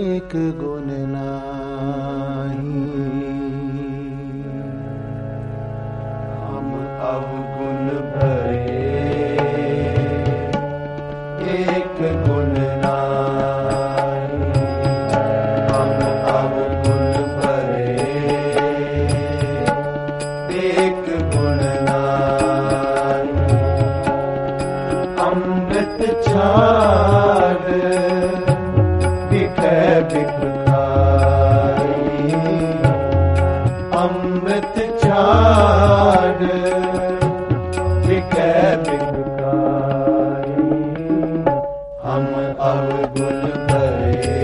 एक गुण नाही। हम अवगुण भरे एक गुण नाही। हम अवगुण भरे एक गुण नाही। अमृत छाड़ बिखै बिख खाई। अमृत छाड़ बिखै बिख खाई। हम अवगुण भरे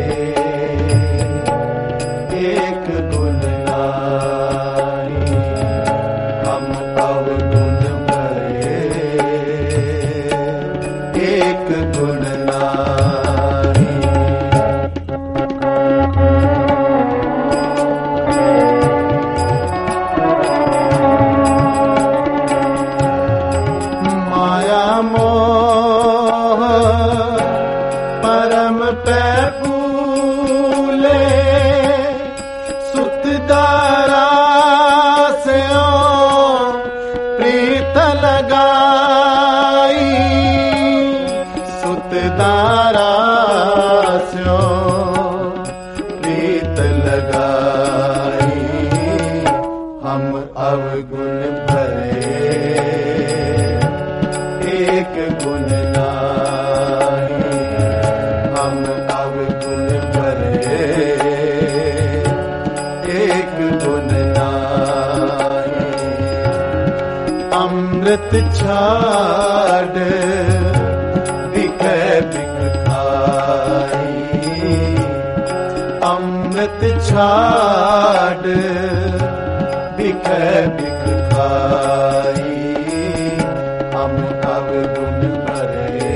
एक गुण नाही। हम अवगुण भरे एक गुण नाही। माया मोह परम पे फूले। सुत दारा से प्रीत लगाई। सुत दारा से प्रीत लगाई। हम अवगुण भरे एक गुण नाही। हम अवगुण भरे एक गुण नाही। अमृत छाड़ बिखै बिख खाई। अमृत छाड़ बिखै बिख खाई। हम अवगुण भरे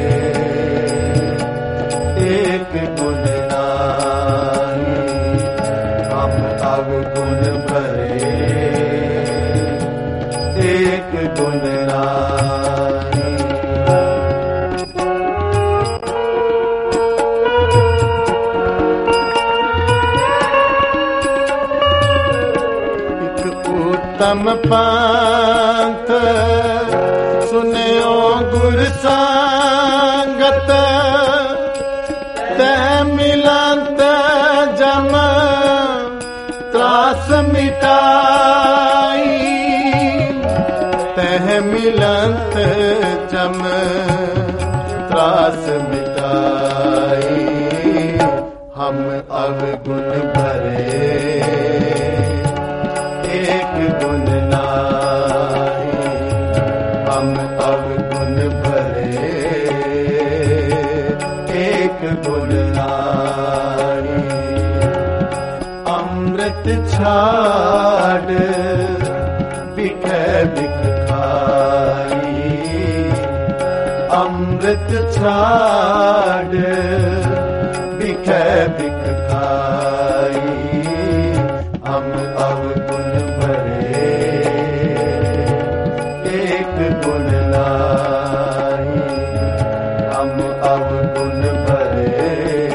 एक गुण नाही। हम अवगुण भरे एक गुण नाही। एक उत्तम पंथ सुनियो गुर संगत। तह मिलंत जम त्रास मिटाई। तह मिलंत जम त्रास मिटाई। हम अवगुण भरे एक गुण नाही। हम अवगुण भरे एक गुण नाही। अमृत छाड़ बिखै बिख खाई। अमृत छाड़ बिखै बिख खाई। हम अवगुण भरे एक गुण नाही। हम अवगुण भरे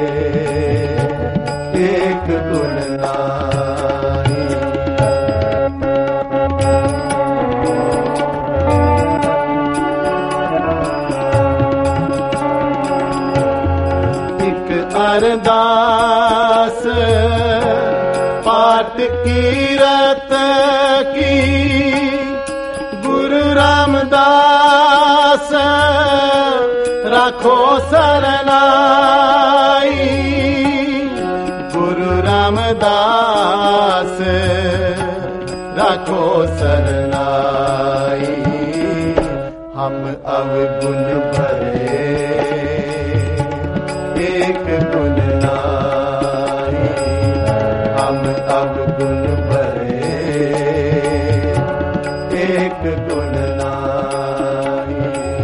एक गुण नाही। एक अरदास पाठ कीरत की। गुरु रामदास राखो सरनाई। गुरु रामदास राखो सरनाई। हम अवगुण भरे एक गुण नाही। हम अवगुण भरे एक गुण नाही।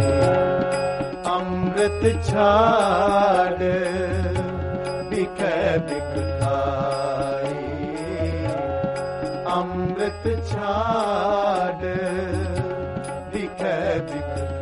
अमृत छाड़ बिखै बिख खाई। अमृत छाड़ बिखै बिख